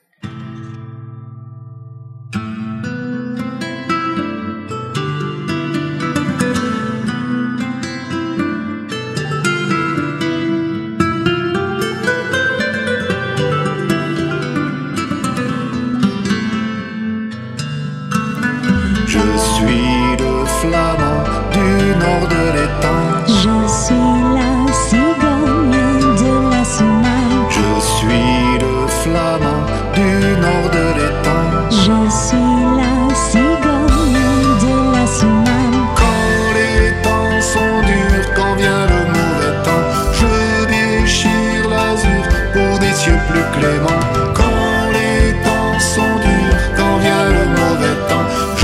Je suis le flamand du nord de l'étang. Je suis la cigogne de la Soumane. Je suis le flamand du nord de l'étang. Je suis la cigogne de la Soumane. Quand les temps sont durs, quand vient le mauvais temps, je déchire l'azur pour des cieux plus cléments. Quand les temps sont durs, quand vient le mauvais temps,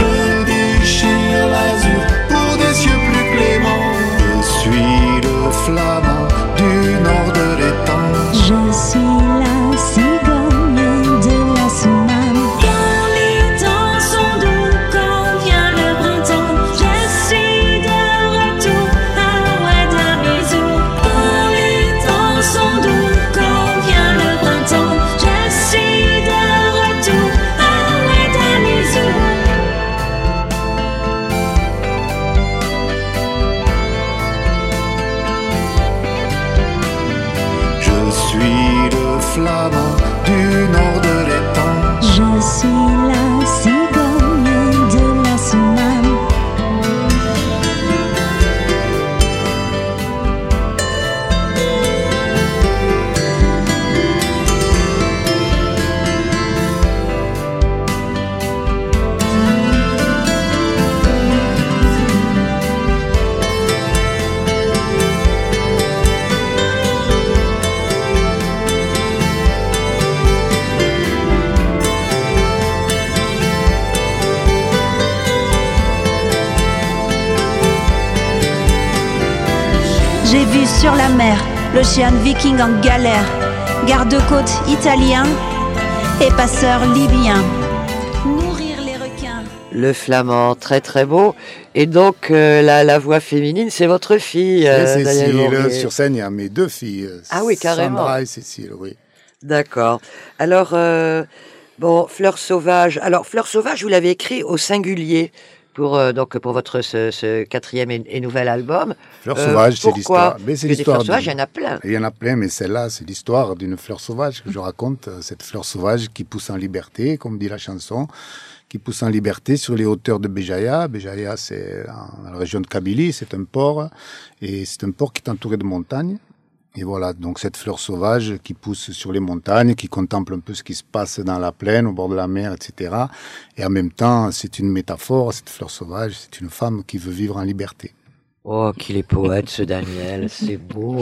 J'ai vu sur la mer l'Ocean Viking en galère, garde-côte italien et passeur libyen. Nourrir les requins. Le flamand, très très beau. Et donc, euh, la, la voix féminine, c'est votre fille, euh, Et Daniel Cécile, Bourguet. sur scène, il y a mes deux filles. Ah oui, carrément. Sandra et Cécile, oui. D'accord. Alors, euh, bon, Fleur sauvage. Alors, Fleur sauvage, vous l'avez écrit au singulier pour, euh, donc, pour votre ce, ce quatrième et, et nouvel album. Fleur Euh, sauvage, c'est pourquoi l'histoire. Mais c'est Parce que des l'histoire. fleurs sauvages, d'une- il y en a plein. Il y en a plein, mais celle-là, c'est l'histoire d'une fleur sauvage que je raconte. euh, Cette fleur sauvage qui pousse en liberté, comme dit la chanson, qui pousse en liberté sur les hauteurs de Béjaïa. Béjaïa, c'est dans la région de Kabylie, c'est un port, et c'est un port qui est entouré de montagnes. Et voilà, donc cette fleur sauvage qui pousse sur les montagnes, qui contemple un peu ce qui se passe dans la plaine, au bord de la mer, et cetera. Et en même temps, c'est une métaphore, cette fleur sauvage, c'est une femme qui veut vivre en liberté. Oh, qu'il est poète, ce Daniel, c'est beau.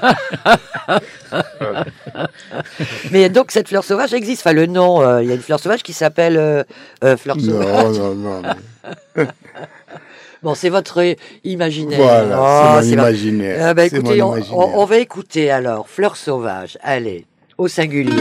Mais donc, cette fleur sauvage existe. Enfin, le nom, euh, il y a une fleur sauvage qui s'appelle euh, euh, Fleur sauvage. Non, non, non. mais- Bon, c'est votre imaginaire. Voilà, Oh, c'est mon c'est pas- imaginaire. Ah bah, C'est écoutez, mon on, imaginaire. on- on va écouter alors Fleur sauvage. Allez, au singulier.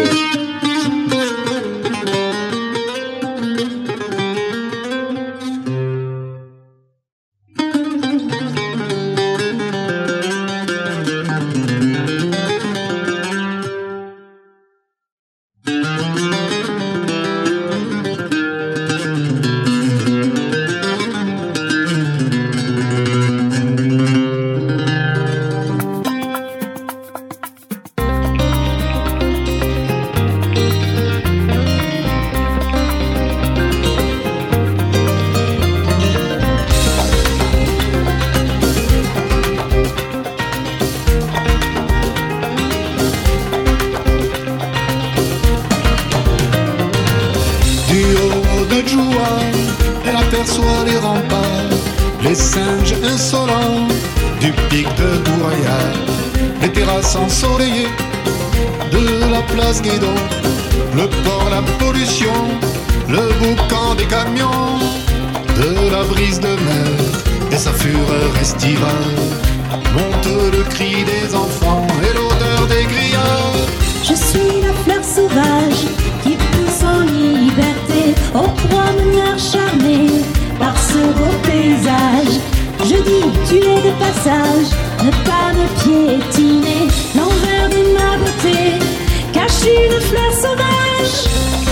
Du haut de Joua, elle aperçoit les remparts, les singes insolents du pic de Gouraya, les terrasses ensoleillées de la place Guédon, le port, la pollution, le boucan des camions, de la brise de mer et sa fureur estivale. Monte le cri des enfants et l'odeur des grillards. Je suis la fleur sauvage qui pousse en liberté, aux promeneurs charmés par ce beau paysage. Je dis, tu es de passage, ne pas me piétiner, l'envers de ma beauté cache une fleur sauvage.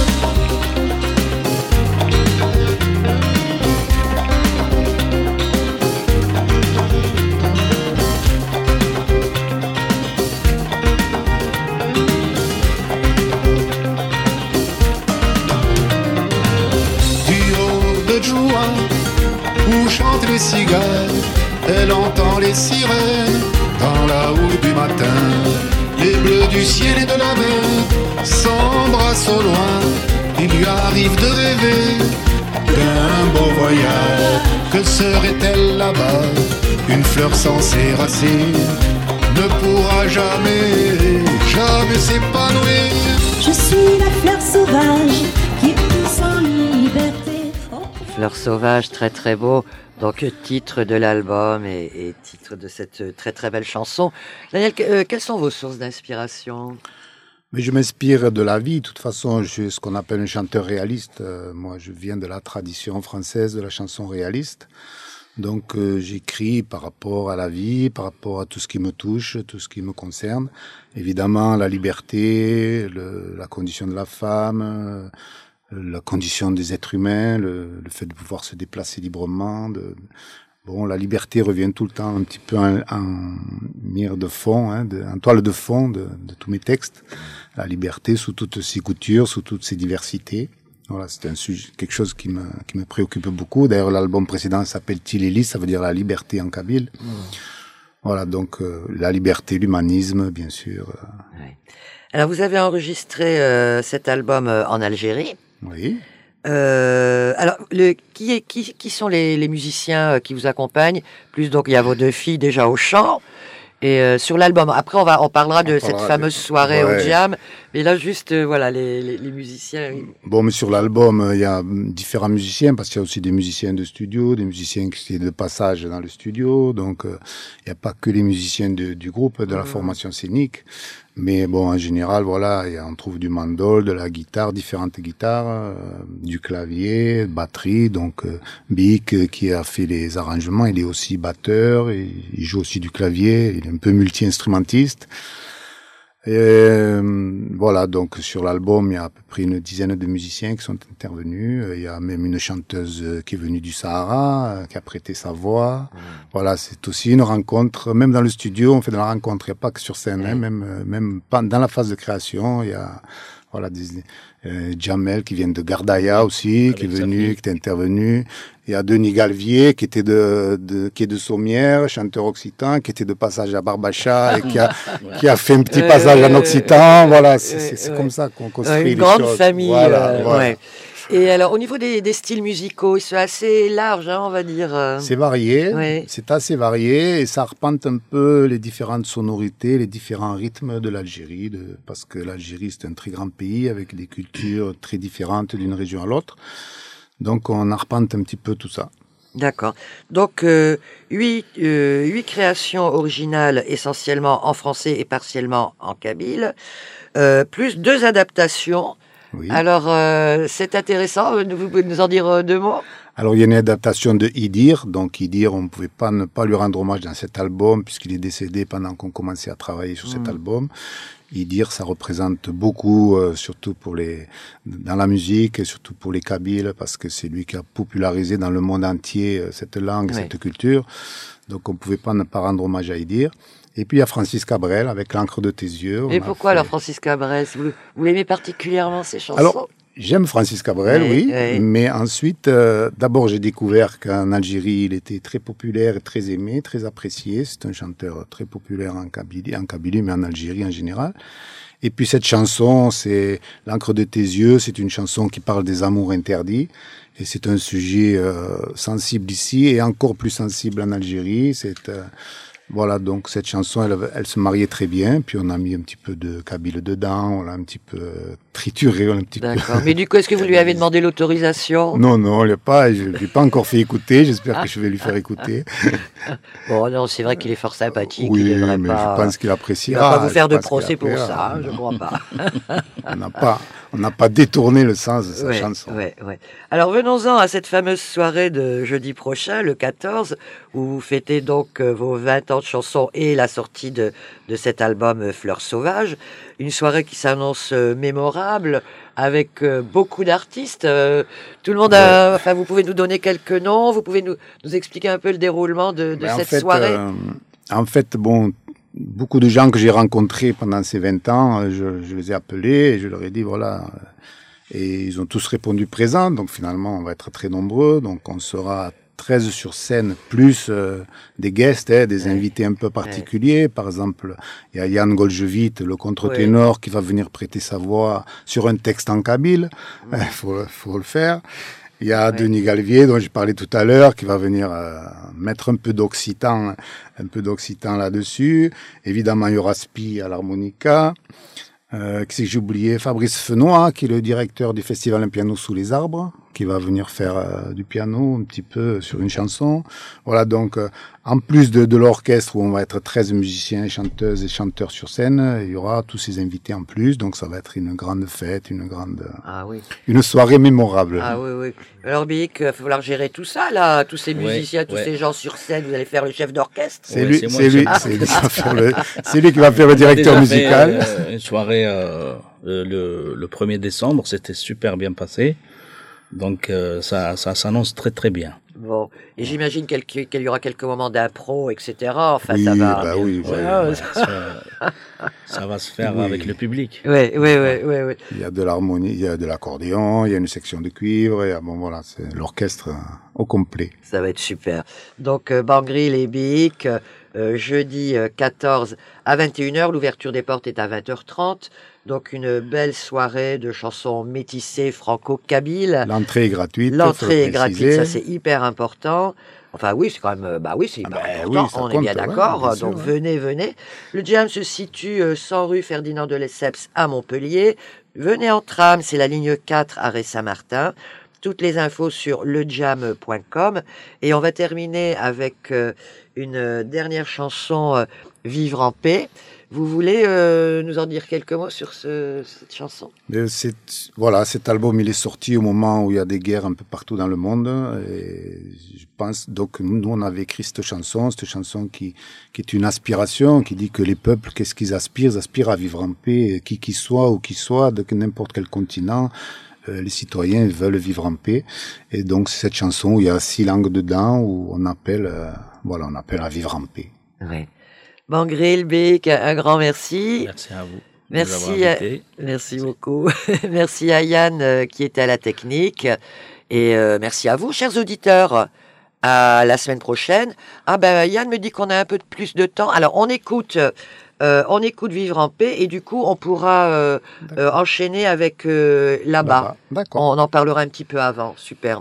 Du haut de Joua, où chantent les cigales, elle entend les sirènes dans la houle du matin. Les bleus du ciel et de la mer s'embrassent au loin. Il lui arrive de rêver d'un beau voyage. Que serait-elle là-bas? Une fleur sans ses racines ne pourra jamais, jamais s'épanouir. Je suis la fleur sauvage qui pousse en liberté. Oh. Fleur sauvage, très très beau. Donc, titre de l'album et, et titre de cette très très belle chanson. Daniel, que- euh, quelles sont vos sources d'inspiration? Mais je m'inspire de la vie. De toute façon, je suis ce qu'on appelle un chanteur réaliste. Euh, moi, je viens de la tradition française de la chanson réaliste. Donc, euh, j'écris par rapport à la vie, par rapport à tout ce qui me touche, tout ce qui me concerne. Évidemment, la liberté, le, la condition de la femme, euh, la condition des êtres humains, le, le fait de pouvoir se déplacer librement. De, bon, la liberté revient tout le temps un petit peu en, en mire de fond, hein, de, en toile de fond de, de tous mes textes. La liberté sous toutes ses coutures, sous toutes ses diversités. Voilà, c'est un sujet, quelque chose qui me, qui me préoccupe beaucoup. D'ailleurs, l'album précédent s'appelle Tilili, ça veut dire la liberté en kabyle. Mmh. Voilà, donc euh, la liberté, l'humanisme, bien sûr. Euh. Ouais. Alors, vous avez enregistré euh, cet album euh, en Algérie. Oui. Euh, alors, le, qui, est, qui, qui sont les, les musiciens euh, qui vous accompagnent? Plus donc, il y a vos deux filles déjà au chant. Et euh, sur l'album, après on va on parlera de On cette parlera fameuse de- soirée ouais. au Jam, mais là juste euh, voilà les, les, les musiciens. Bon, mais sur l'album, euh, il y a hum, différents musiciens, parce qu'il y a aussi des musiciens de studio, des musiciens qui étaient de passage dans le studio, donc euh, il n'y a pas que les musiciens de- du groupe, de la Mhm. formation scénique. Mais bon, en général, voilà, il y a- on trouve du mandol, de la guitare, différentes guitares, euh, du clavier, batterie. Donc, euh, Bic, euh, qui a fait les arrangements, il est aussi batteur, et il joue aussi du clavier, il est un peu multi-instrumentiste. Et euh, voilà, donc sur l'album, il y a à peu près une dizaine de musiciens qui sont intervenus. Euh, Il y a même une chanteuse euh, qui est venue du Sahara, euh, qui a prêté sa voix. Mmh. Voilà, c'est aussi une rencontre. Même dans le studio, on fait de la rencontre. Il n'y a pas que sur scène, hein, Mmh. même euh, même pas dans la phase de création. Il y a voilà des euh, Jamel qui vient de Gardaya aussi, Avec qui est sa venu, fille. qui est intervenu. Il y a Denis Galvier qui était de, de qui est de Sommières, chanteur occitan, qui était de passage à Barbacha et qui a qui a fait un petit Euh, passage en occitan. euh, voilà, euh, c'est c'est- c'est ouais. comme ça qu'on Ouais, construit une les grande choses. famille. Voilà, euh, voilà. ouais. Et alors au niveau des, des styles musicaux, ils sont assez larges, hein, on va dire. euh. C'est varié, Ouais. c'est assez varié et ça arpente un peu les différentes sonorités, les différents rythmes de l'Algérie, de, parce que l'Algérie c'est un très grand pays avec des cultures très différentes d'une région à l'autre. Donc on arpente un petit peu tout ça. D'accord. Donc, euh, huit, euh, huit créations originales, essentiellement en français et partiellement en kabyle, euh, plus deux adaptations. Oui. Alors, euh, c'est intéressant. Vous pouvez nous en dire euh, deux mots? Alors il y a une adaptation de Idir, donc Idir on ne pouvait pas ne pas lui rendre hommage dans cet album puisqu'il est décédé pendant qu'on commençait à travailler sur cet Mm. album. Idir ça représente beaucoup, euh, surtout pour les dans la musique et surtout pour les Kabyles parce que c'est lui qui a popularisé dans le monde entier euh, cette langue, Oui. cette culture. Donc on ne pouvait pas ne pas rendre hommage à Idir. Et puis il y a Francis Cabrel avec L'encre de tes yeux. Et On a pourquoi fait- alors Francis Cabrel? Vous, vous l'aimez particulièrement, ces chansons? Alors, j'aime Francis Cabrel, Oui, oui, oui. mais ensuite, euh, d'abord, j'ai découvert qu'en Algérie, il était très populaire, et très aimé, très apprécié. C'est un chanteur très populaire en Kabylie, en Kabylie, mais en Algérie en général. Et puis cette chanson, c'est L'encre de tes yeux, c'est une chanson qui parle des amours interdits. Et c'est un sujet euh, sensible ici et encore plus sensible en Algérie. C'est euh, voilà, donc cette chanson, elle, elle se mariait très bien. Puis on a mis un petit peu de kabyle dedans, on l'a un petit peu trituré, on l'a un petit peu. D'accord. Mais du coup, est-ce que vous lui avez demandé l'autorisation? Non, non, il est pas, je ne l'ai pas encore fait écouter. J'espère que je vais lui faire écouter. Bon, non, c'est vrai qu'il est fort sympathique. Oui, il devrait mais pas... je pense qu'il Il appréciera. va pas vous Je faire de pense qu'il procès pour appréciera. ça, hein, je crois pas. On n'a pas, on n'a pas détourné le sens de sa Ouais, chanson. ouais, ouais. Alors venons-en à cette fameuse soirée de jeudi prochain, le quatorze, où vous fêtez donc euh, vos vingt ans de chansons et la sortie de, de cet album euh, Fleurs sauvages. Une soirée qui s'annonce euh, mémorable, avec euh, beaucoup d'artistes. Euh, tout le monde a... Enfin, vous pouvez nous donner quelques noms, vous pouvez nous, nous expliquer un peu le déroulement de, de Mais en cette fait, soirée. euh, en fait, bon, beaucoup de gens que j'ai rencontrés pendant ces vingt ans, euh, je, je les ai appelés et je leur ai dit, voilà. Et ils ont tous répondu présent. Donc finalement, on va être très nombreux. Donc on sera treize sur scène, plus euh, des guests, hein, des Ouais. invités un peu particuliers. Par exemple, il y a Yann Goljevit, le contre-ténor, qui va venir prêter sa voix sur un texte en kabyle. Il faut, faut le faire. Il y a Ouais. Denis Galvier, dont j'ai parlé tout à l'heure, qui va venir euh, mettre un peu d'occitan, un peu d'occitan là-dessus. Évidemment, il y aura Spi à l'harmonica. Euh, qui c'est que j'ai oublié? Fabrice Fenoy, qui est le directeur du festival Un piano sous les arbres, qui va venir faire euh, du piano un petit peu sur une chanson. Voilà, donc euh, en plus de, de l'orchestre où on va être treize musiciens, chanteuses et chanteurs sur scène, il y aura tous ces invités en plus. Donc ça va être une grande fête, une grande, Ah oui. une soirée mémorable. Ah oui, oui. Alors, Bic, il va falloir gérer tout ça, là, tous ces Ouais, musiciens, tous ouais. ces gens sur scène. Vous allez faire le chef d'orchestre. C'est Ouais, lui, c'est moi c'est qui- lui, Ah. c'est lui qui va faire le, c'est lui qui va faire le On a directeur déjà fait, musical. euh, une soirée euh, euh, le, le premier décembre, c'était super bien passé. Donc euh, ça, ça s'annonce très très bien. Bon, et j'imagine qu'il qu'il y aura quelques moments d'impro, et cetera. Enfin, Oui, ça va. bah oui, Ouais, ouais. ouais, ça, ça va se faire Oui. avec le public. Oui, oui, oui, oui, oui. Il y a de l'harmonie, il y a de l'accordéon, il y a une section de cuivre, et bon voilà, c'est l'orchestre euh, au complet. Ça va être super. Donc, euh, Bangril et Bic, euh, jeudi euh, quatorze à vingt et une heures. L'ouverture des portes est à vingt heures trente. Donc, une belle soirée de chansons métissées franco-kabyles. L'entrée est gratuite. faut L'entrée le est gratuite, préciser. ça c'est hyper important. Enfin oui, c'est quand même, bah oui, c'est Ah hyper ben important, oui, ça on est compte, bien ouais, d'accord, bien sûr, donc ouais. venez, venez. Le jam se situe euh, cent rue Ferdinand de Lesseps à Montpellier. Venez en tram, c'est la ligne quatre, arrêt Saint-Martin. Toutes les infos sur le jam point com. Et on va terminer avec euh, une euh, dernière chanson, euh, Vivre en paix. Vous voulez euh, nous en dire quelques mots sur ce, cette chanson? Mais c'est, voilà, cet album, il est sorti au moment où il y a des guerres un peu partout dans le monde. Et je pense, donc, nous, on avait écrit cette chanson, cette chanson qui, qui est une aspiration, qui dit que les peuples, qu'est-ce qu'ils aspirent? Ils aspirent à vivre en paix, qui qu'ils soient ou qui soient, de n'importe quel continent. Euh, les citoyens veulent vivre en paix. Et donc, c'est cette chanson où il y a six langues dedans, où on appelle, euh, voilà, on appelle à vivre en paix. Oui. Bangril, Bec, un grand merci. Merci à vous. Merci, à, merci beaucoup. Merci à Yann euh, qui était à la technique. Et euh, merci à vous, chers auditeurs. À la semaine prochaine. Ah ben Yann me dit qu'on a un peu de plus de temps. Alors on écoute, euh, on écoute Vivre en paix et du coup on pourra euh, euh, enchaîner avec euh, là-bas. Là-bas. D'accord. On en parlera un petit peu avant. Super.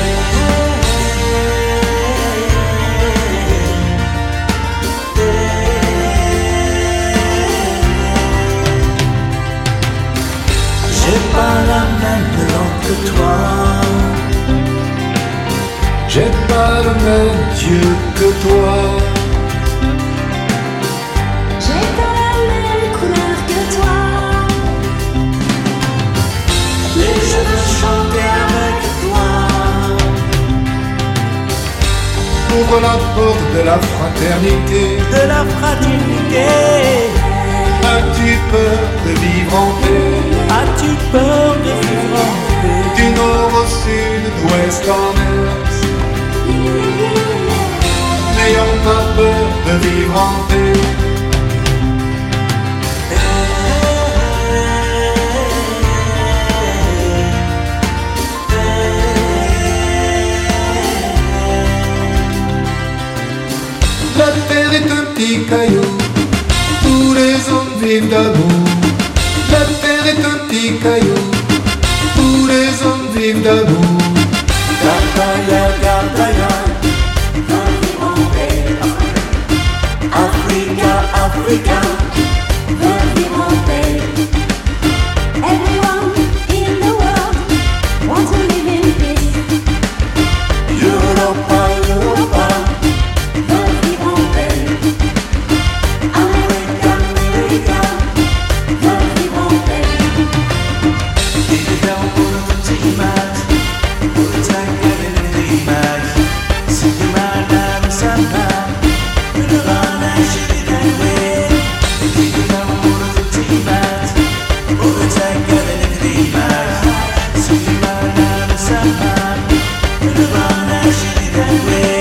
J'ai pas la même langue que toi. J'ai pas le même Dieu que toi. J'ai pas la même couleur que toi. Mais je veux chanter avec toi. Ouvre la porte de la fraternité. De la fraternité. As-tu peur de vivre en paix? As-tu peur de vivre en paix? Du nord au sud, d'ouest en est. N'ayons pas peur de vivre en paix. La terre est un petit caillou, tous les hommes vivent debout. La terre est un petit caillou, tous les hommes vivent debout. Gardaya, Gardaya, Vivre en paix. Africa, Africa. Vivre en paix. Everyone in the world wants to live in peace. Europa, Europa. Vivre en paix. America, America. Vivre en paix. Viviamo por últimas, por últimas, semana a semana, me van a llevar. Viviamo por últimas, por últimas, semana a semana, me van a llevar.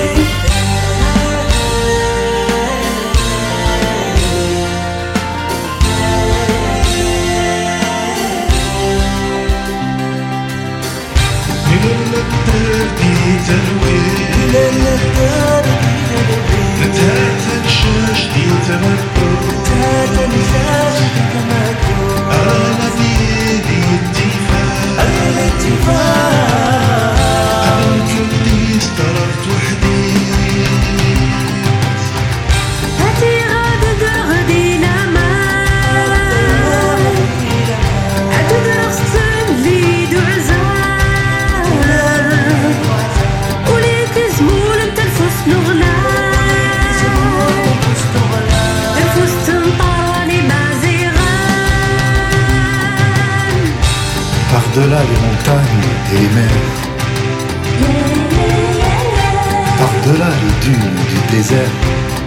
Par-delà les montagnes et les mers, par-delà les dunes du désert,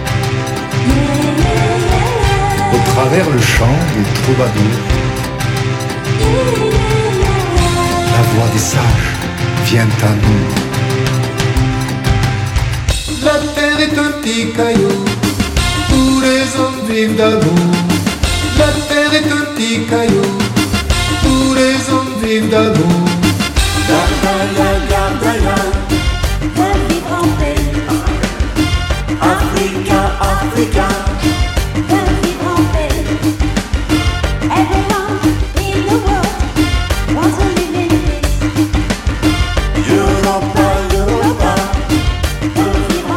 au travers le chant des troubadours, la voix des sages vient à nous. La terre est un petit caillou, tous les hommes vivent debout. La terre est un petit caillou, tous les hommes vivent debout. Gardaya, Gardaya, Vivre en paix. Africa, Africa. Vivre en paix. Everyone in the world wants to live in peace. Europa, Europa. Vivre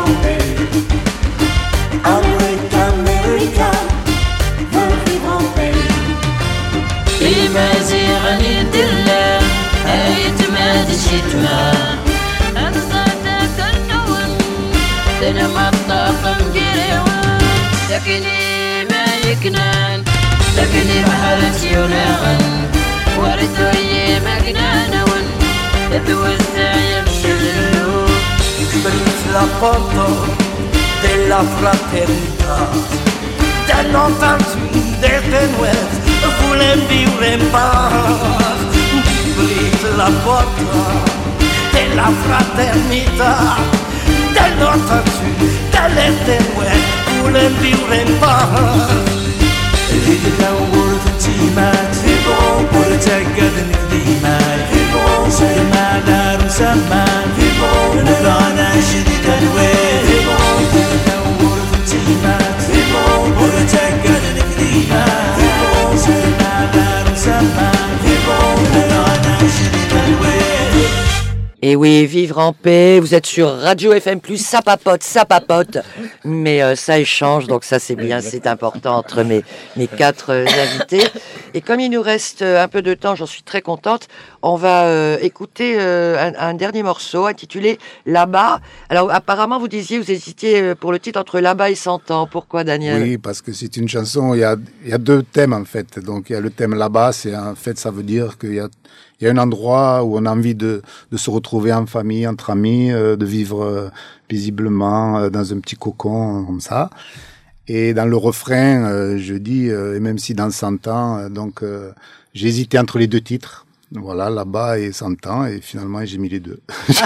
ستنا أنصدق النون سينما الطاقم جريوان سكني ما يكنان سكني بحرس يونان ورثوي مجنان ون توزع يمشلو Brise la porta della fraternità dell'ottantun delle nuez voulem vivre in pace Brise la porta della fraternità dell'ottantun delle nuez voulem vivre in pace إذا ورد التيمات في بون ورتقد الكلمات في بون سلمى دار سمان في بون نبغانا شديد الويل في بون إذا ورد التيمات في بون ورتقد الكلمات في بون سلمى دار سمان في بون نبغانا شديد الويل Et oui, vivre en paix, vous êtes sur Radio F M plus, ça papote, ça papote, mais euh, ça échange, donc ça c'est bien, c'est important entre mes, mes quatre euh, invités. Et comme il nous reste un peu de temps, j'en suis très contente, on va euh, écouter euh, un, un dernier morceau intitulé Là-bas. Alors apparemment vous disiez, vous hésitiez pour le titre entre Là-bas et cent ans, pourquoi Daniel? Oui, parce que c'est une chanson, il y a, il y a deux thèmes en fait. Donc il y a le thème Là-bas, c'est en fait ça veut dire qu'il y a Il y a un endroit où on a envie de, de se retrouver en famille, entre amis, euh, de vivre euh, paisiblement euh, dans un petit cocon euh, comme ça. Et dans le refrain, euh, je dis, euh, et même si dans cent ans, euh, donc euh, j'ai hésité entre les deux titres. Voilà, Là-bas et cent ans, et finalement j'ai mis les deux.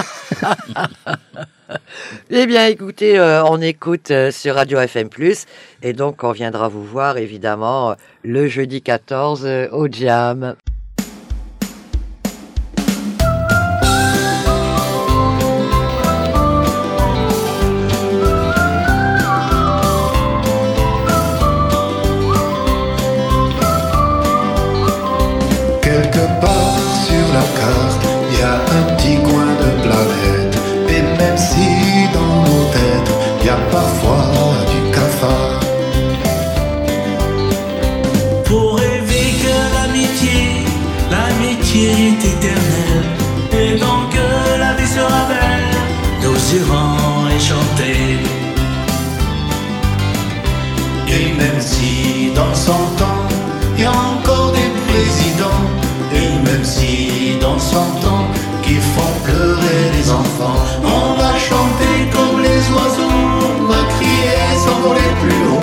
Eh bien, écoutez, euh, on écoute euh, sur Radio F M plus, et donc on viendra vous voir évidemment le jeudi quatorze euh, au Jam. Quelque part sur la carte, il y a un petit coin de planète. Et même si dans nos têtes, il y a parfois du cafard. Pour rêver que l'amitié, l'amitié est éternelle. Et donc que la vie sera belle, nous irons et chanter. Et même si dans cent ans, il y a encore des présidents. Et même si dans cent ans qui font pleurer les enfants, on va chanter comme les oiseaux, on va crier, s'envoler plus haut.